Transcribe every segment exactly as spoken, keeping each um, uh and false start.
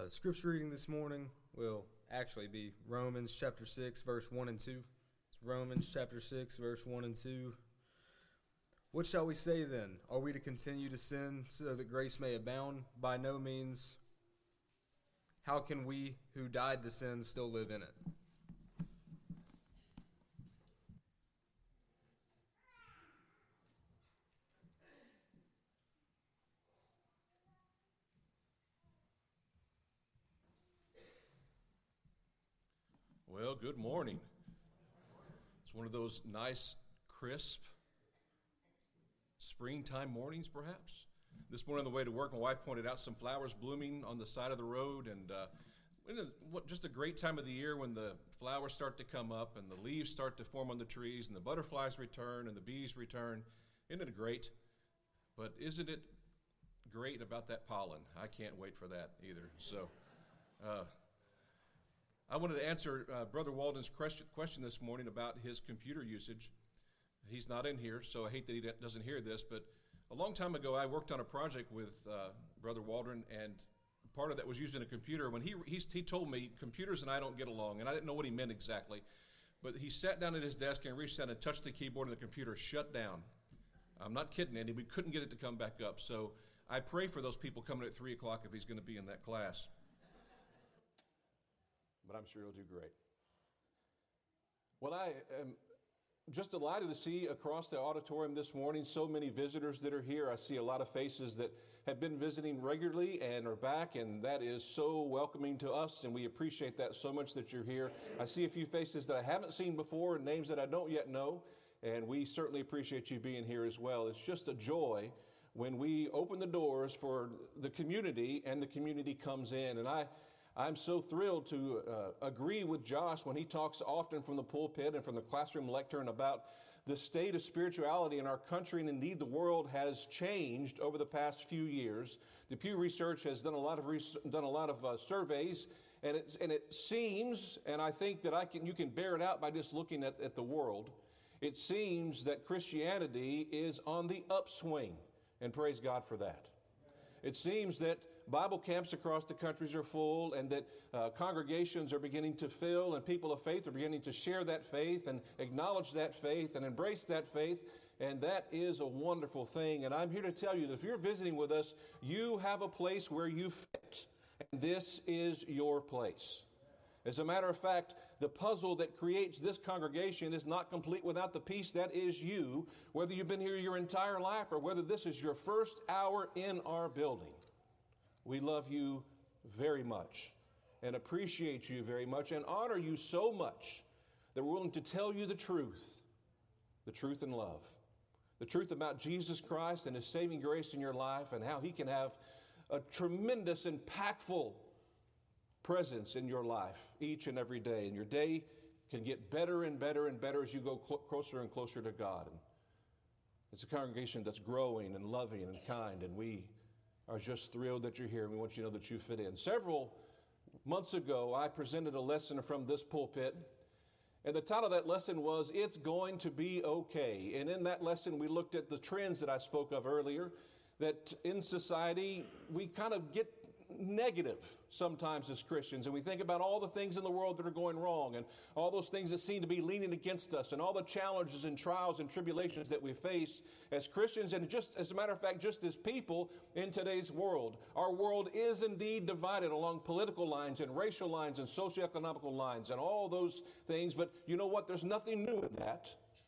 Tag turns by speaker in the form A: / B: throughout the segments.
A: Uh, scripture reading this morning will actually be Romans chapter six, verse one and two. It's Romans chapter six, verse one and two. What shall we say then? Are we to continue to sin so that grace may abound? By no means. How can we who died to sin still live in it?
B: Well, good morning. It's one of those nice, crisp, springtime mornings, perhaps. This morning on the way to work, my wife pointed out some flowers blooming on the side of the road, and uh, in a, what, just a great time of the year when the flowers start to come up and the leaves start to form on the trees and the butterflies return and the bees return. Isn't it great? But isn't it great about that pollen? I can't wait for that either. So, uh, I wanted to answer uh, Brother Walden's question, question this morning about his computer usage. He's not in here, so I hate that he doesn't hear this, but a long time ago I worked on a project with uh, Brother Walden, and part of that was using a computer. When he, he he told me computers and I don't get along, and I didn't know what he meant exactly, but he sat down at his desk and reached down and touched the keyboard, and the computer shut down. I'm not kidding, Andy. We couldn't get it to come back up, so I pray for those people coming at three o'clock if he's going to be in that class. But I'm sure he'll do great. Well, I am just delighted to see across the auditorium this morning so many visitors that are here. I see a lot of faces that have been visiting regularly and are back, and that is so welcoming to us, and we appreciate that so much that you're here. I see a few faces that I haven't seen before and names that I don't yet know, and we certainly appreciate you being here as well. It's just a joy when we open the doors for the community and the community comes in, and I I'm so thrilled to uh, agree with Josh when he talks often from the pulpit and from the classroom lectern about the state of spirituality in our country, and indeed the world has changed over the past few years. The Pew Research has done a lot of res- done a lot of uh, surveys, and it and it seems, and I think that I can you can bear it out by just looking at, at the world. It seems that Christianity is on the upswing, and praise God for that. It seems that Bible camps across the countries are full, and that uh, congregations are beginning to fill, and people of faith are beginning to share that faith and acknowledge that faith and embrace that faith, and that is a wonderful thing. And I'm here to tell you that if you're visiting with us, you have a place where you fit, and this is your place. As a matter of fact, the puzzle that creates this congregation is not complete without the piece that is you, whether you've been here your entire life or whether this is your first hour in our building. We love you very much and appreciate you very much and honor you so much that we're willing to tell you the truth, the truth in love, the truth about Jesus Christ and His saving grace in your life and how He can have a tremendous, impactful presence in your life each and every day. And your day can get better and better and better as you go cl- closer and closer to God. And it's a congregation that's growing and loving and kind, and we are just thrilled that you're here, and we want you to know that you fit in. Several months ago, I presented a lesson from this pulpit, and the title of that lesson was, It's Going to Be Okay. And in that lesson, we looked at the trends that I spoke of earlier, that in society, we kind of get negative sometimes as Christians, and we think about all the things in the world that are going wrong and all those things that seem to be leaning against us and all the challenges and trials and tribulations that we face as Christians, and just as a matter of fact, just as people in today's world. Our world is indeed divided along political lines and racial lines and socioeconomical lines and all those things, but you know what? There's nothing new in that.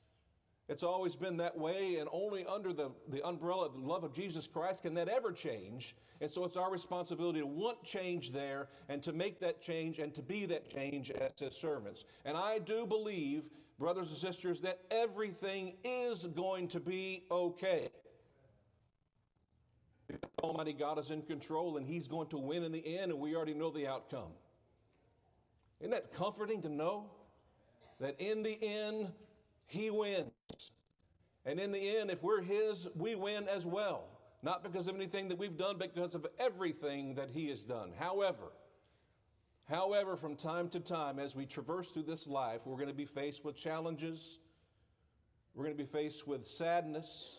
B: It's always been that way, and only under the, the umbrella of the love of Jesus Christ can that ever change. And so it's our responsibility to want change there and to make that change and to be that change as His servants. And I do believe, brothers and sisters, that everything is going to be okay. Almighty God is in control, and He's going to win in the end, and we already know the outcome. Isn't that comforting to know that in the end, He wins? And in the end, if we're His, we win as well. Not because of anything that we've done, but because of everything that He has done. However, however, from time to time, as we traverse through this life, we're going to be faced with challenges. We're going to be faced with sadness.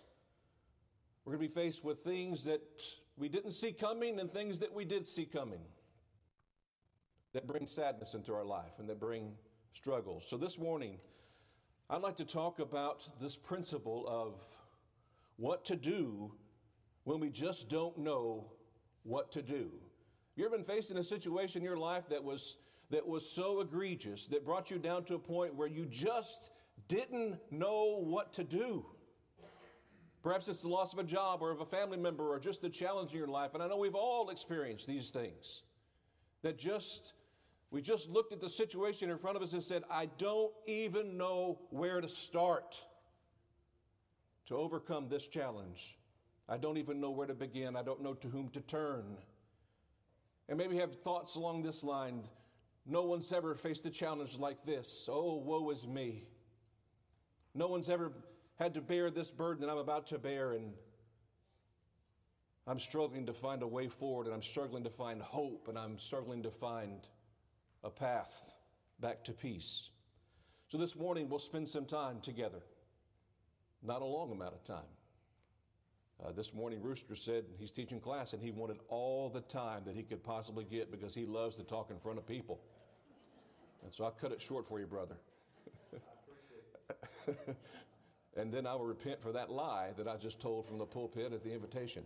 B: We're going to be faced with things that we didn't see coming and things that we did see coming. that bring sadness into our life and that bring struggles. So this morning, I'd like to talk about this principle of what to do when we just don't know what to do. You ever been facing a situation in your life that was that was so egregious, that brought you down to a point where you just didn't know what to do? Perhaps it's the loss of a job or of a family member or just a challenge in your life. And I know we've all experienced these things. That just, we just looked at the situation in front of us and said, I don't even know where to start to overcome this challenge. I don't even know where to begin. I don't know to whom to turn. And maybe you have thoughts along this line. No one's ever faced a challenge like this. Oh, woe is me. No one's ever had to bear this burden that I'm about to bear, and I'm struggling to find a way forward, and I'm struggling to find hope, and I'm struggling to find a path back to peace. So this morning we'll spend some time together. Not a long amount of time. Uh, this morning Rooster said he's teaching class and he wanted all the time that he could possibly get because he loves to talk in front of people. And so I'll cut it short for you, brother. And then I will repent for that lie that I just told from the pulpit at the invitation.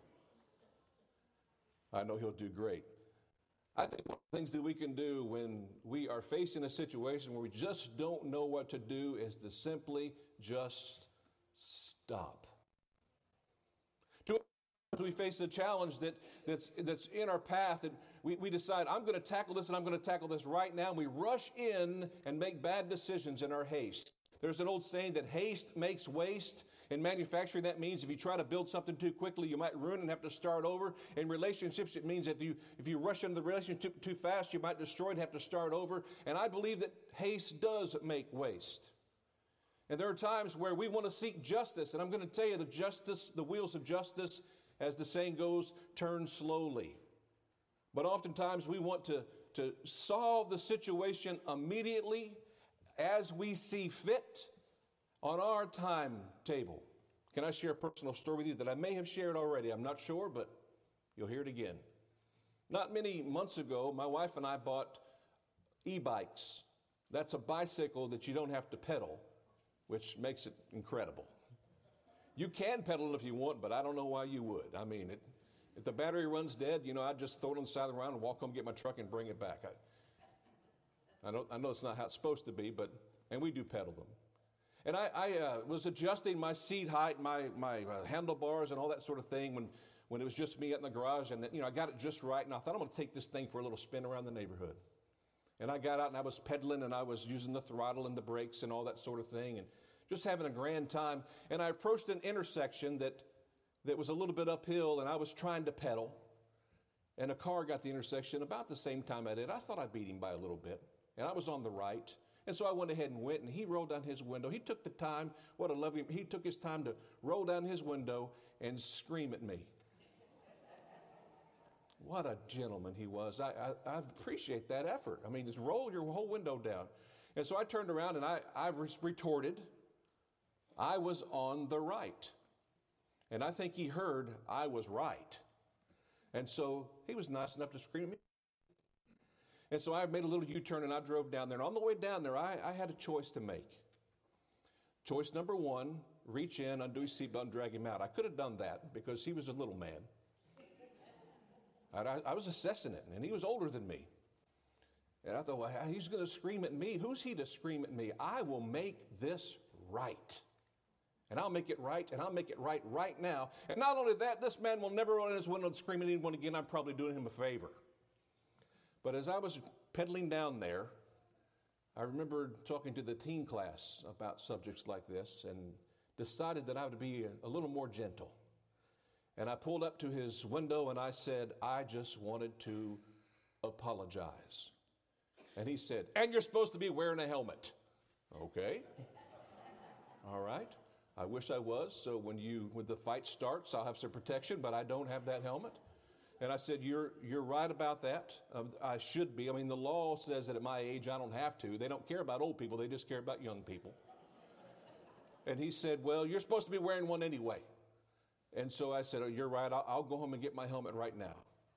B: I know he'll do great. I think one of the things that we can do when we are facing a situation where we just don't know what to do is to simply just stop. Too many times we face a challenge that, that's, that's in our path, and we, we decide, I'm going to tackle this and I'm going to tackle this right now. And we rush in and make bad decisions in our haste. There's an old saying that haste makes waste. In manufacturing, that means if you try to build something too quickly, you might ruin and have to start over. In relationships, it means if you if you rush into the relationship too fast, you might destroy it and have to start over. And I believe that haste does make waste. And there are times where we want to seek justice. And I'm going to tell you, the justice, the wheels of justice, as the saying goes, turn slowly. But oftentimes we want to, to solve the situation immediately, as we see fit, on our timetable. Can I share a personal story with you that I may have shared already? I'm not sure, but you'll hear it again. Not many months ago, my wife and I bought e-bikes. That's a bicycle that you don't have to pedal, which makes it incredible. You can pedal it if you want, but I don't know why you would. I mean, it, if the battery runs dead, you know, I'd just throw it on the side of the road and walk home, get my truck, and bring it back. I, I know, I know it's not how it's supposed to be, but, and we do pedal them. And I, I uh, was adjusting my seat height, my, my uh, handlebars and all that sort of thing when, when it was just me out in the garage. And, you know, I got it just right. And I thought, I'm going to take this thing for a little spin around the neighborhood. And I got out and I was pedaling and I was using the throttle and the brakes and all that sort of thing and just having a grand time. And I approached an intersection that, that was a little bit uphill, and I was trying to pedal. And a car got the intersection about the same time I did. I thought I beat him by a little bit. And I was on the right. And so I went ahead and went, and he rolled down his window. He took the time, what a lovely, he took his time to roll down his window and scream at me. What a gentleman he was. I, I, I appreciate that effort. I mean, just roll your whole window down. And so I turned around and I, I retorted, I was on the right. And I think he heard I was right. And so he was nice enough to scream at me. And so I made a little U-turn and I drove down there. And on the way down there, I, I had a choice to make. Choice number one, reach in, undo his seatbelt, and drag him out. I could have done that because he was a little man. I, I was assessing it, and he was older than me. And I thought, well, he's going to scream at me. Who's he to scream at me? I will make this right. And I'll make it right, and I'll make it right right now. And not only that, this man will never roll in his window and scream at anyone again. I'm probably doing him a favor. But as I was pedaling down there, I remember talking to the teen class about subjects like this and decided that I would be a, a little more gentle. And I pulled up to his window and I said, I just wanted to apologize. And he said, and you're supposed to be wearing a helmet. Okay. All right. I wish I was, so when you when the fight starts, I'll have some protection, but I don't have that helmet. And I said, you're you're right about that. Um, I should be. I mean, the law says that at my age, I don't have to. They don't care about old people. They just care about young people. And he said, well, you're supposed to be wearing one anyway. And so I said, oh, you're right. I'll, I'll go home and get my helmet right now.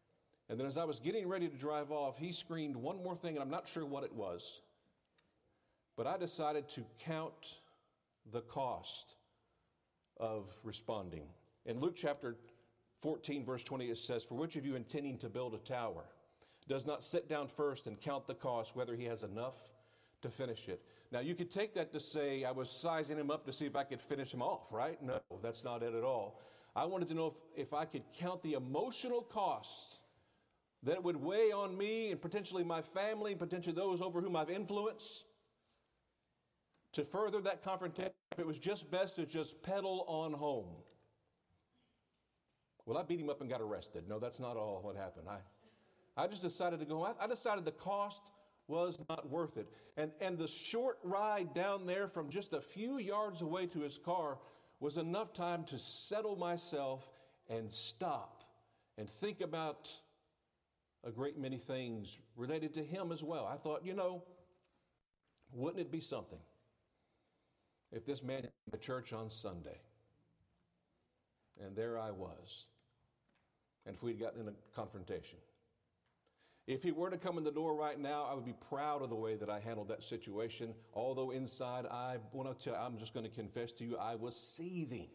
B: And then as I was getting ready to drive off, he screamed one more thing, and I'm not sure what it was. But I decided to count the cost of responding. In Luke chapter fourteen, verse twenty, it says, "For which of you intending to build a tower does not sit down first and count the cost, whether he has enough to finish it?" Now, you could take that to say I was sizing him up to see if I could finish him off, right? No, that's not it at all. I wanted to know if, if I could count the emotional cost that would weigh on me and potentially my family and potentially those over whom I've influenced to further that confrontation, if it was just best to just pedal on home. Well, I beat him up and got arrested. No, that's not all what happened. I, I just decided to go. I, I decided the cost was not worth it. And, and the short ride down there from just a few yards away to his car was enough time to settle myself and stop and think about a great many things related to him as well. I thought, you know, wouldn't it be something if this man came to church on Sunday and there I was, and if we'd gotten in a confrontation? If he were to come in the door right now, I would be proud of the way that I handled that situation, although inside I want to tell, I'm just going to confess to you, I was seething.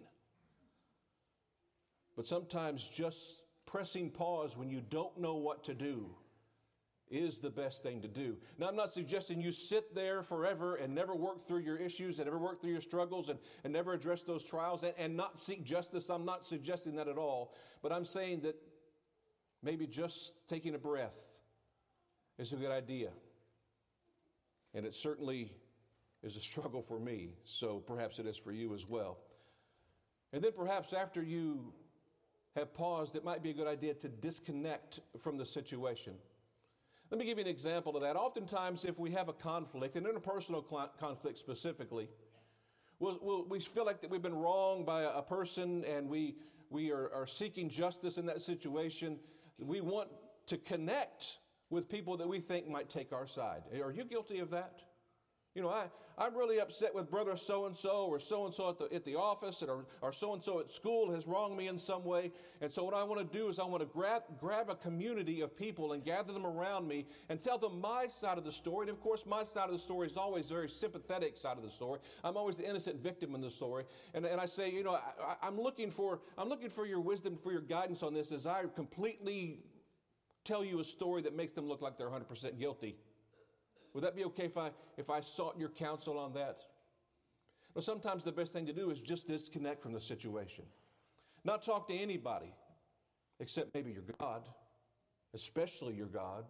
B: But sometimes just pressing pause when you don't know what to do is the best thing to do. Now, I'm not suggesting you sit there forever and never work through your issues and never work through your struggles and, and never address those trials and, and not seek justice. I'm not suggesting that at all. But I'm saying that maybe just taking a breath is a good idea. And it certainly is a struggle for me, so perhaps it is for you as well. And then perhaps after you have paused, it might be a good idea to disconnect from the situation. Let me give you an example of that. Oftentimes, if we have a conflict, an interpersonal conflict specifically, we'll, we'll, we feel like that we've been wronged by a person and we, we are, are seeking justice in that situation. We want to connect with people that we think might take our side. Are you guilty of that? You know, I, I'm really upset with brother so-and-so or so-and-so at the, at the office or, or so-and-so at school has wronged me in some way. And so what I want to do is I want to grab, grab a community of people and gather them around me and tell them my side of the story. And of course, my side of the story is always a very sympathetic side of the story. I'm always the innocent victim in the story. And, and I say, you know, I, I'm looking for, I'm looking for your wisdom, for your guidance on this as I completely tell you a story that makes them look like they're one hundred percent guilty. Would that be okay if I if I sought your counsel on that? Well, sometimes the best thing to do is just disconnect from the situation. Not talk to anybody except maybe your God, especially your God.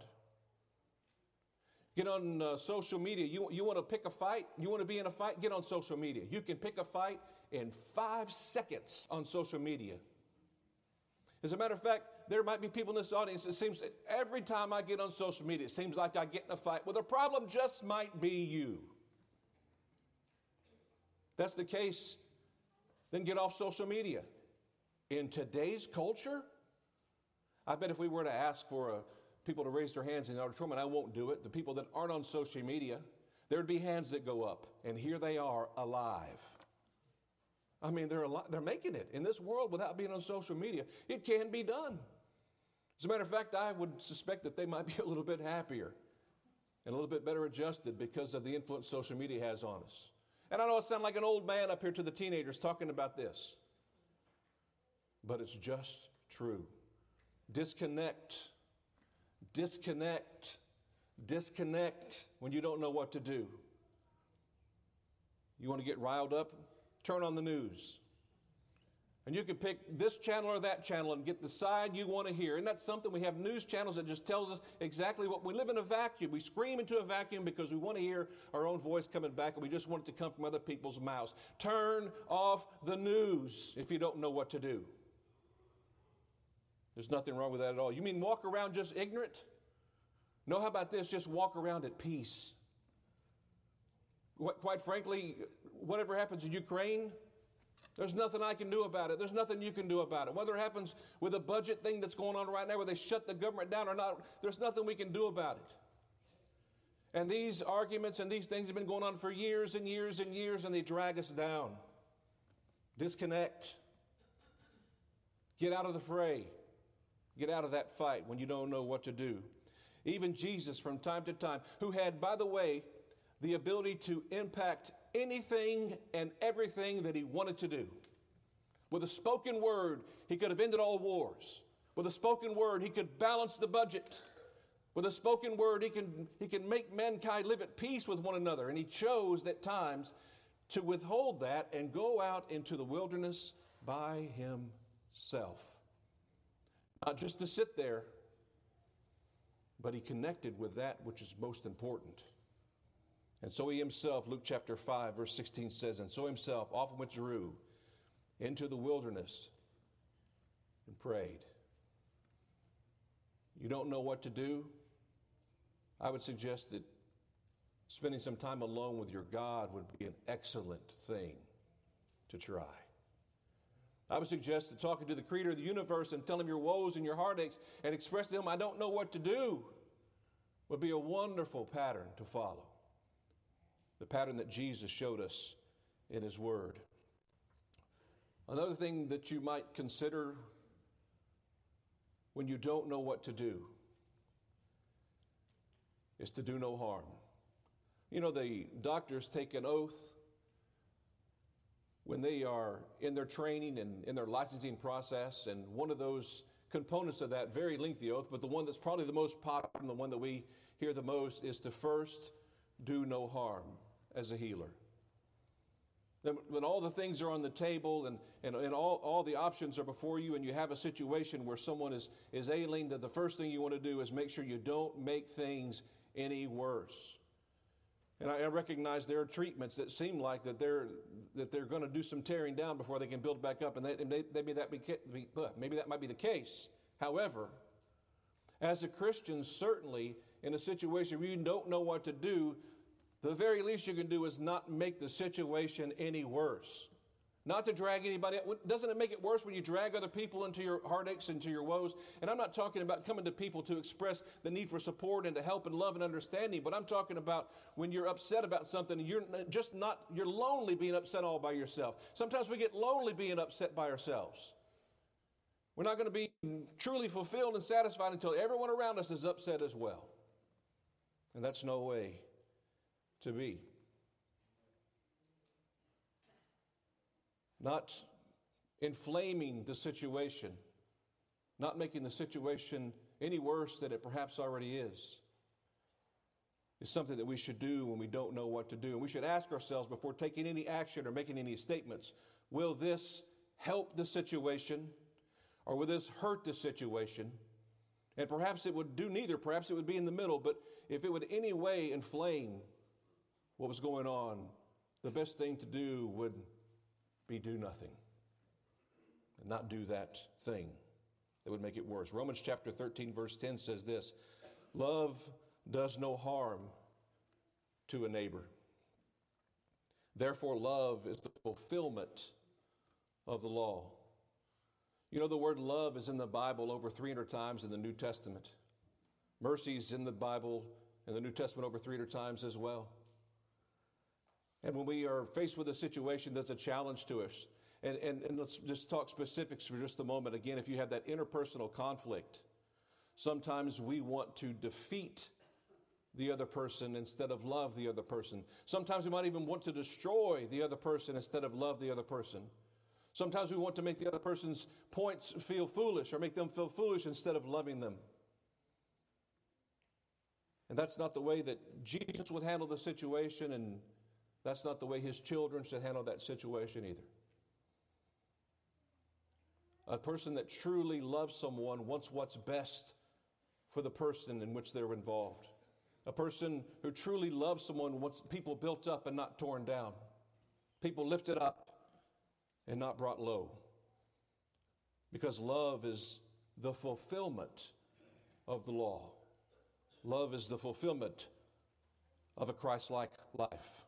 B: Get on uh, social media. You, you want to pick a fight? You want to be in a fight? Get on social media. You can pick a fight in five seconds on social media. As a matter of fact, there might be people in this audience, it seems every time I get on social media, it seems like I get in a fight. Well, the problem just might be you. If that's the case, then get off social media. In today's culture, I bet if we were to ask for uh, people to raise their hands in the auditorium, and I won't do it, the people that aren't on social media, there'd be hands that go up, and here they are alive. I mean, they're alive, they're making it in this world without being on social media. It can be done. As a matter of fact, I would suspect that they might be a little bit happier and a little bit better adjusted because of the influence social media has on us. And I know I sound like an old man up here to the teenagers talking about this, but it's just true. Disconnect, disconnect, disconnect when you don't know what to do. You want to get riled up? Turn on the news. And you can pick this channel or that channel and get the side you want to hear. And that's something, we have news channels that just tells us exactly what, we live in a vacuum. We scream into a vacuum because we want to hear our own voice coming back and we just want it to come from other people's mouths. Turn off the news if you don't know what to do. There's nothing wrong with that at all. You mean walk around just ignorant? No, how about this? Just walk around at peace. Quite frankly, whatever happens in Ukraine, there's nothing I can do about it. There's nothing you can do about it. Whether it happens with a budget thing that's going on right now where they shut the government down or not, there's nothing we can do about it. And these arguments and these things have been going on for years and years and years, and they drag us down. Disconnect. Get out of the fray. get out of that fight when you don't know what to do. Even Jesus from time to time, who had, by the way, the ability to impact anything and everything that he wanted to do. With a spoken word, he could have ended all wars. With a spoken word, he could balance the budget. With a spoken word, he can, he can make mankind live at peace with one another. And he chose at times to withhold that and go out into the wilderness by himself. Not just to sit there, but he connected with that which is most important. And so he himself, Luke chapter five, verse sixteen says, and so himself often withdrew into the wilderness and prayed. You don't know what to do? I would suggest that spending some time alone with your God would be an excellent thing to try. I would suggest that talking to the Creator of the universe and telling him your woes and your heartaches and express to him, I don't know what to do, would be a wonderful pattern to follow. The pattern that Jesus showed us in his word. Another thing that you might consider when you don't know what to do is to do no harm. You know, the doctors take an oath when they are in their training and in their licensing process, and one of those components of that very lengthy oath, but the one that's probably the most popular and the one that we hear the most, is to first do no harm as a healer. Then when all the things are on the table and, and, and all, all the options are before you, and you have a situation where someone is, is ailing, that the first thing you want to do is make sure you don't make things any worse. And I, I recognize there are treatments that seem like that they're that they're going to do some tearing down before they can build back up, and, they, and they, maybe that be, maybe that might be the case. However, as a Christian, certainly in a situation where you don't know what to do, the very least you can do is not make the situation any worse. Not to drag anybody out. Doesn't it make it worse when you drag other people into your heartaches, into your woes? And I'm not talking about coming to people to express the need for support and to help and love and understanding, but I'm talking about when you're upset about something and you're just not, you're lonely being upset all by yourself. Sometimes we get lonely being upset by ourselves. We're not going to be truly fulfilled and satisfied until everyone around us is upset as well. And that's no way to be. Not inflaming the situation, not making the situation any worse than it perhaps already is, is something that we should do when we don't know what to do. And we should ask ourselves before taking any action or making any statements, will this help the situation or will this hurt the situation? And perhaps it would do neither. Perhaps it would be in the middle. But if it would in any way inflame what was going on, the best thing to do would be do nothing and not do that thing that would make it worse. Romans chapter thirteen verse ten says this, love does no harm to a neighbor. Therefore, love is the fulfillment of the law. You know, the word love is in the Bible over three hundred times in the New Testament. Mercy is in the Bible in the New Testament over three hundred times as well. And when we are faced with a situation that's a challenge to us, and, and, and let's just talk specifics for just a moment. Again, if you have that interpersonal conflict, sometimes we want to defeat the other person instead of love the other person. Sometimes we might even want to destroy the other person instead of love the other person. Sometimes we want to make the other person's points feel foolish or make them feel foolish instead of loving them. And that's not the way that Jesus would handle the situation, and that's not the way his children should handle that situation either. A person that truly loves someone wants what's best for the person in which they're involved. A person who truly loves someone wants people built up and not torn down. People lifted up and not brought low. Because love is the fulfillment of the law. Love is the fulfillment of a Christ-like life.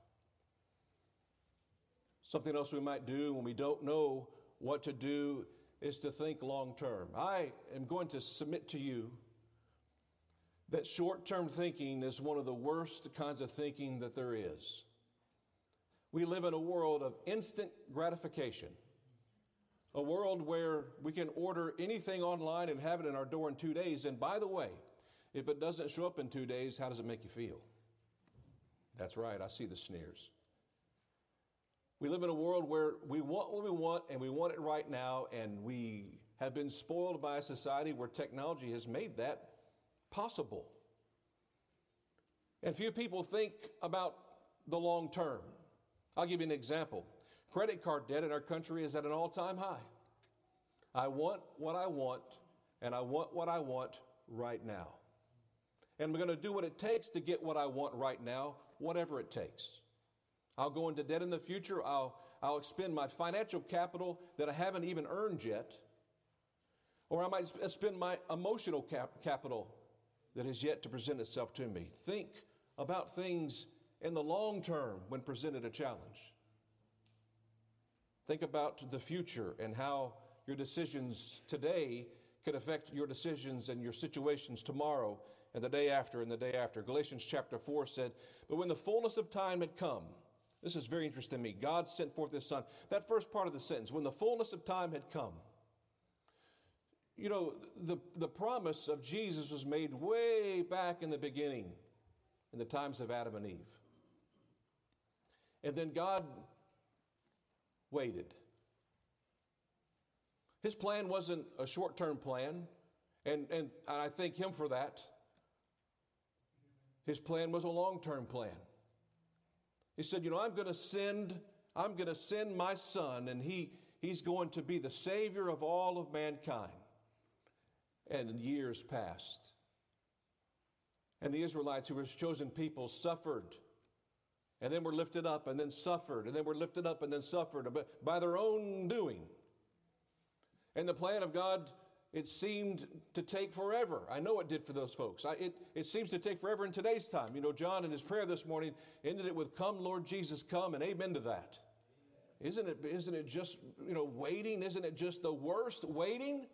B: Something else we might do when we don't know what to do is to think long term. I am going to submit to you that short-term thinking is one of the worst kinds of thinking that there is. We live in a world of instant gratification. A world where we can order anything online and have it in our door in two days. And by the way, if it doesn't show up in two days, how does it make you feel? That's right, I see the sneers. We live in a world where we want what we want and we want it right now, and we have been spoiled by a society where technology has made that possible. And few people think about the long term. I'll give you an example. Credit card debt in our country is at an all-time high. I want what I want, and I want what I want right now. And I'm going to do what it takes to get what I want right now, whatever it takes. I'll go into debt in the future. I'll, I'll expend my financial capital that I haven't even earned yet. Or I might sp- spend my emotional cap- capital that is yet to present itself to me. Think about things in the long term when presented a challenge. Think about the future and how your decisions today could affect your decisions and your situations tomorrow and the day after and the day after. Galatians chapter four said, "But when the fullness of time had come," this is very interesting to me, God sent forth His Son. That first part of the sentence, when the fullness of time had come. You know, the, the promise of Jesus was made way back in the beginning, in the times of Adam and Eve. And then God waited. His plan wasn't a short-term plan, and, and I thank Him for that. His plan was a long-term plan. He said, you know, I'm going to send, I'm going to send my Son, and he, he's going to be the Savior of all of mankind. And years passed. And the Israelites, who were His chosen people, suffered. And then were lifted up, and then suffered, and then were lifted up, and then suffered by their own doing. And the plan of God, it seemed to take forever. I know it did for those folks. I, it, it seems to take forever in today's time. You know, John in his prayer this morning ended it with, "Come, Lord Jesus, come," and amen to that. Isn't it, isn't it just, you know, waiting? Isn't it just the worst, waiting?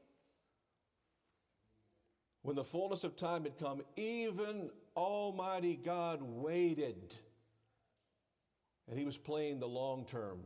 B: When the fullness of time had come, even Almighty God waited. And He was playing the long term.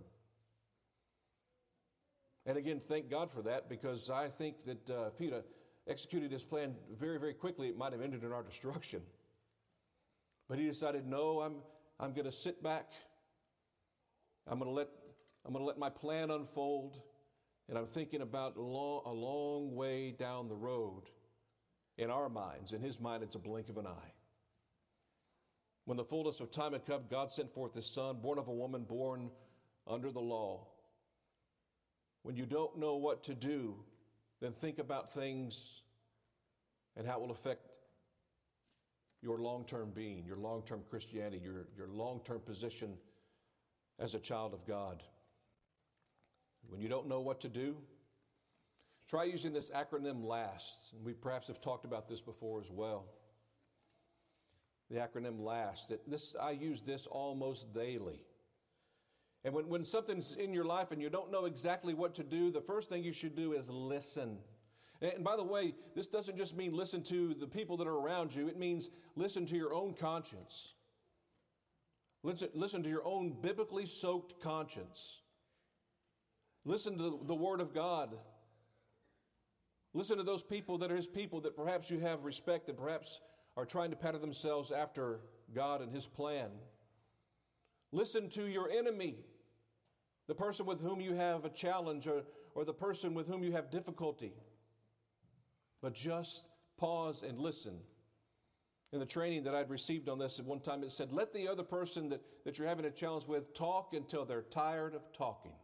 B: And again, thank God for that, because I think that uh, if He'd uh, executed His plan very, very quickly, it might have ended in our destruction. But He decided, no, I'm, I'm going to sit back. I'm going to let, I'm going to let my plan unfold. And I'm thinking about long, a long way down the road in our minds. In His mind, it's a blink of an eye. When the fullness of time had come, God sent forth His Son, born of a woman, born under the law. When you don't know what to do, then think about things and how it will affect your long-term being, your long-term Christianity, your, your long-term position as a child of God. When you don't know what to do, try using this acronym LAST. And we perhaps have talked about this before as well. The acronym LAST. It, this, I use this almost daily. And when, when something's in your life and you don't know exactly what to do, the first thing you should do is listen. And, and by the way, this doesn't just mean listen to the people that are around you. It means listen to your own conscience. Listen, listen to your own biblically soaked conscience. Listen to the, the Word of God. Listen to those people that are His people that perhaps you have respect and perhaps are trying to pattern themselves after God and His plan. Listen to your enemy, the person with whom you have a challenge or, or the person with whom you have difficulty. But just pause and listen. In the training that I'd received on this at one time, it said, let the other person that, that you're having a challenge with talk until they're tired of talking.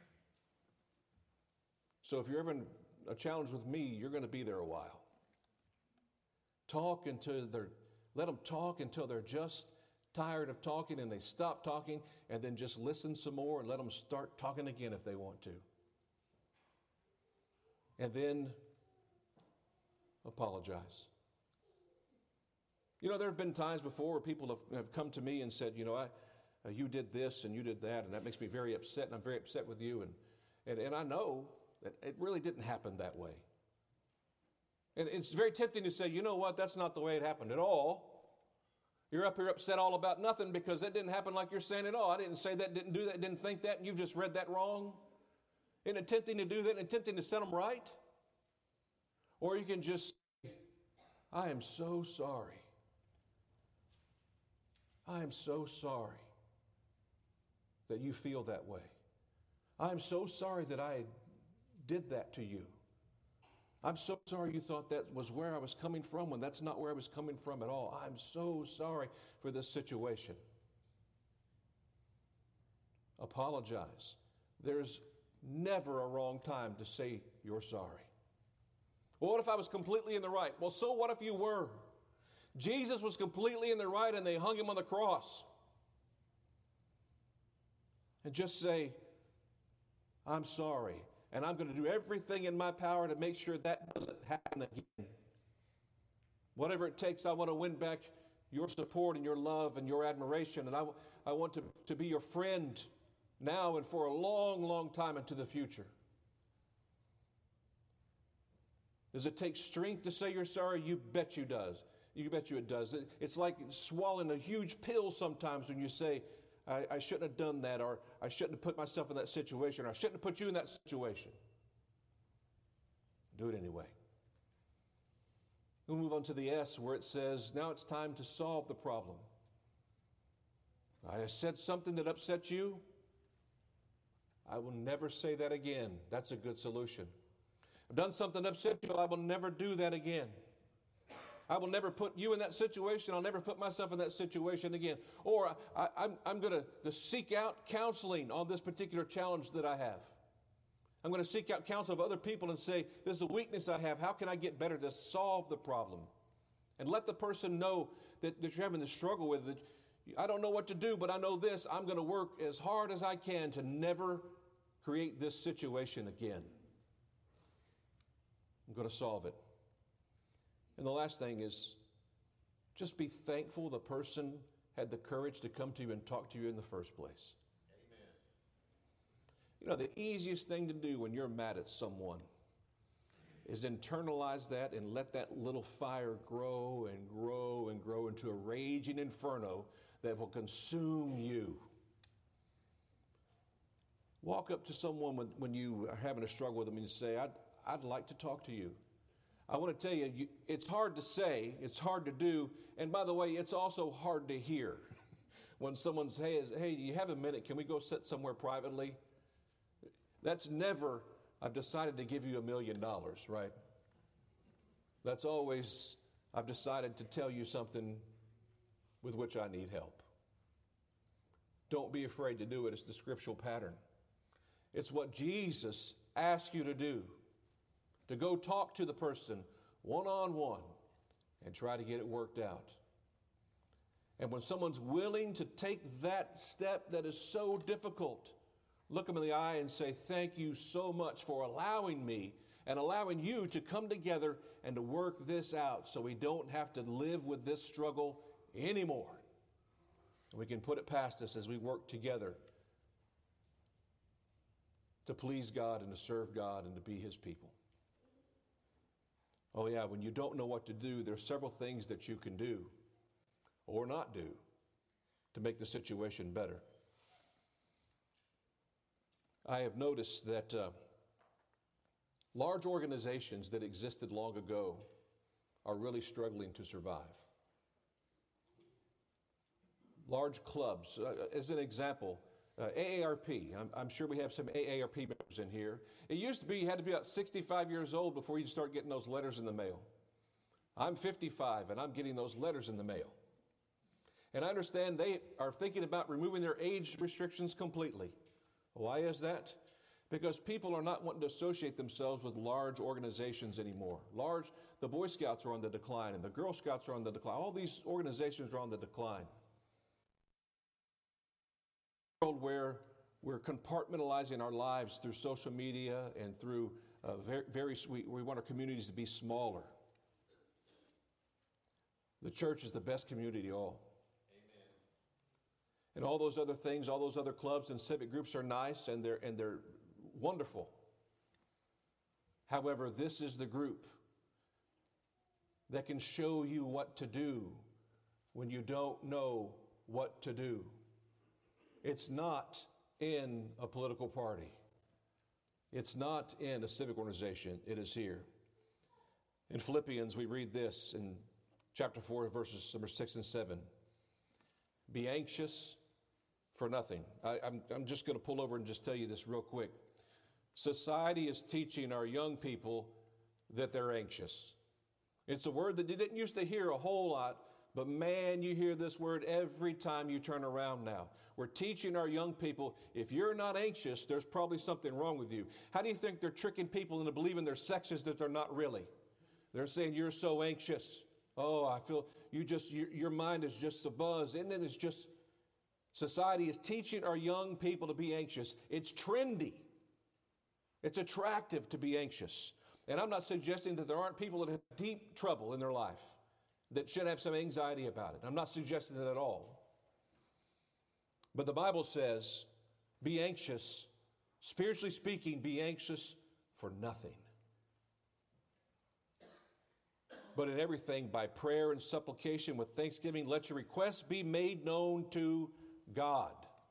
B: So if you're having a challenge with me, you're going to be there a while. Talk until they're, let them talk until they're just tired of talking and they stop talking, and then just listen some more and let them start talking again if they want to. And then apologize. You know, there have been times before where people have, have come to me and said, you know, I, uh, you did this and you did that, and that makes me very upset, and I'm very upset with you. And, and, and I know that it really didn't happen that way. And it's very tempting to say, you know what, that's not the way it happened at all. You're up here upset all about nothing because it didn't happen like you're saying at all. I didn't say that, didn't do that, didn't think that, and you've just read that wrong. in attempting to do that, in attempting to set them right. Or you can just say, I am so sorry. I am so sorry that you feel that way. I am so sorry that I did that to you. I'm so sorry you thought that was where I was coming from when that's not where I was coming from at all. I'm so sorry for this situation. Apologize. There's never a wrong time to say you're sorry. Well, what if I was completely in the right? Well, so what if you were? Jesus was completely in the right and they hung him on the cross. And just say, I'm sorry, and I'm going to do everything in my power to make sure that doesn't happen again. Whatever it takes, I want to win back your support and your love and your admiration, and I, I want to, to be your friend now and for a long, long time into the future. Does it take strength to say you're sorry? You bet you does. You bet you it does. It, it's like swallowing a huge pill sometimes when you say, I, I shouldn't have done that, or I shouldn't have put myself in that situation, or I shouldn't have put you in that situation. Do it anyway. We'll move on to the S, where it says, now it's time to solve the problem. I said something that upset you. I will never say that again. That's a good solution. I've done something that upset you. I will never do that again. I will never put you in that situation. I'll never put myself in that situation again. Or I, I'm, I'm going to seek out counseling on this particular challenge that I have. I'm going to seek out counsel of other people and say, this is a weakness I have. How can I get better to solve the problem? And let the person know that, that you're having the struggle with it. I don't know what to do, but I know this. I'm going to work as hard as I can to never create this situation again. I'm going to solve it. And the last thing is, just be thankful the person had the courage to come to you and talk to you in the first place. Amen. You know, the easiest thing to do when you're mad at someone is internalize that and let that little fire grow and grow and grow into a raging inferno that will consume you. Walk up to someone when, when you are having a struggle with them and you say, I'd, I'd like to talk to you. I want to tell you, you, it's hard to say, it's hard to do, and by the way, it's also hard to hear. When someone says, hey, do you have a minute? Can we go sit somewhere privately? That's never, I've decided to give you a million dollars, right? That's always, I've decided to tell you something with which I need help. Don't be afraid to do it. It's the scriptural pattern. It's what Jesus asked you to do. To go talk to the person one-on-one and try to get it worked out. And when someone's willing to take that step that is so difficult, look them in the eye and say, thank you so much for allowing me and allowing you to come together and to work this out so we don't have to live with this struggle anymore. And we can put it past us as we work together to please God and to serve God and to be His people. Oh yeah, when you don't know what to do, there are several things that you can do or not do to make the situation better. I have noticed that uh, large organizations that existed long ago are really struggling to survive. Large clubs, uh, as an example, Uh, A A R P, I'm, I'm sure we have some A A R P members in here. It used to be you had to be about sixty-five years old before you start getting those letters in the mail. I'm fifty-five and I'm getting those letters in the mail. And I understand they are thinking about removing their age restrictions completely. Why is that? Because people are not wanting to associate themselves with large organizations anymore. Large, the Boy Scouts are on the decline and the Girl Scouts are on the decline. All these organizations are on the decline. World where we're compartmentalizing our lives through social media and through uh, very, very we, we want our communities to be smaller. The church is the best community of all. Amen. And all those other things, all those other clubs and civic groups are nice and they're and they're wonderful. However, this is the group that can show you what to do when you don't know what to do. It's not in a political party. It's not in a civic organization, it is here. In Philippians, we read this in chapter four, verses number six and seven. Be anxious for nothing. I, I'm, I'm just going to pull over and just tell you this real quick. Society is teaching our young people that they're anxious. It's a word that you didn't used to hear a whole lot, but man, you hear this word every time you turn around now. We're teaching our young people, if you're not anxious, there's probably something wrong with you. How do you think they're tricking people into believing they're sexist that they're not really? They're saying, you're so anxious. Oh, I feel you just, your, your mind is just a buzz. And then it's just, society is teaching our young people to be anxious. It's trendy. It's attractive to be anxious. And I'm not suggesting that there aren't people that have deep trouble in their life that should have some anxiety about it. I'm not suggesting that at all. But the Bible says, be anxious, spiritually speaking, be anxious for nothing. But in everything, by prayer and supplication with thanksgiving, let your requests be made known to God.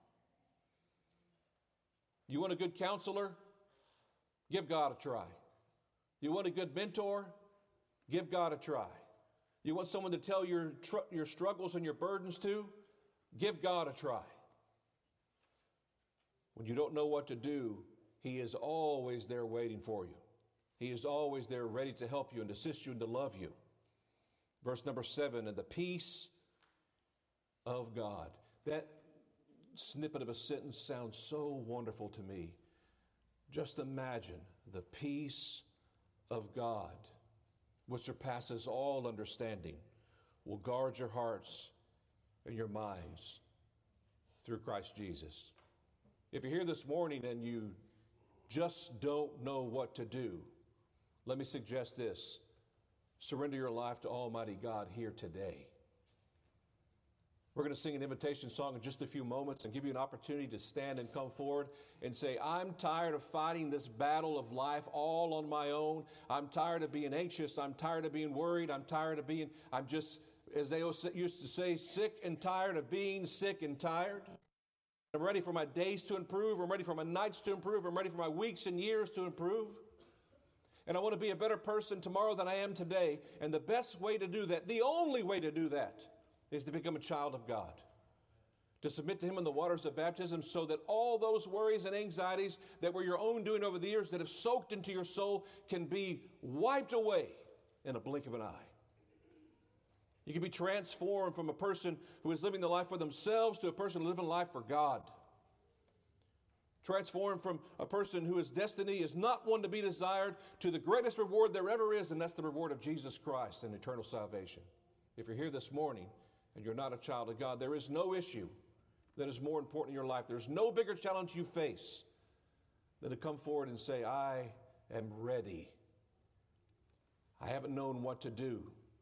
B: You want a good counselor? Give God a try. You want a good mentor? Give God a try. You want someone to tell your tr- your struggles and your burdens to? Give God a try. When you don't know what to do, He is always there waiting for you. He is always there ready to help you and to assist you and to love you. Verse number seven, and the peace of God. That snippet of a sentence sounds so wonderful to me. Just imagine the peace of God, which surpasses all understanding, will guard your hearts and your minds through Christ Jesus. If you're here this morning and you just don't know what to do, let me suggest this. Surrender your life to Almighty God here today. We're going to sing an invitation song in just a few moments and give you an opportunity to stand and come forward and say, I'm tired of fighting this battle of life all on my own. I'm tired of being anxious. I'm tired of being worried. I'm tired of being, I'm just, as they used to say, sick and tired of being sick and tired. I'm ready for my days to improve. I'm ready for my nights to improve. I'm ready for my weeks and years to improve. And I want to be a better person tomorrow than I am today. And the best way to do that, the only way to do that, is to become a child of God. To submit to Him in the waters of baptism so that all those worries and anxieties that were your own doing over the years that have soaked into your soul can be wiped away in a blink of an eye. You can be transformed from a person who is living the life for themselves to a person living life for God. Transformed from a person whose destiny is not one to be desired to the greatest reward there ever is, and that's the reward of Jesus Christ and eternal salvation. If you're here this morning and you're not a child of God, there is no issue that is more important in your life. There's no bigger challenge you face than to come forward and say, I am ready. I haven't known what to do.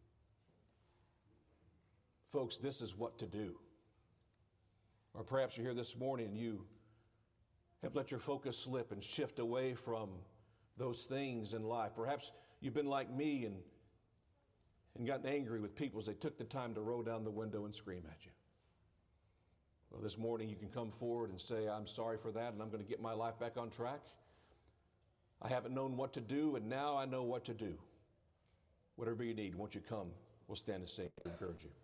B: Folks, this is what to do. Or perhaps you're here this morning and you have let your focus slip and shift away from those things in life. Perhaps you've been like me and, and gotten angry with people as they took the time to roll down the window and scream at you. Well, this morning you can come forward and say, I'm sorry for that, and I'm going to get my life back on track. I haven't known what to do, and now I know what to do. Whatever you need, won't you come? We'll stand and sing and encourage you.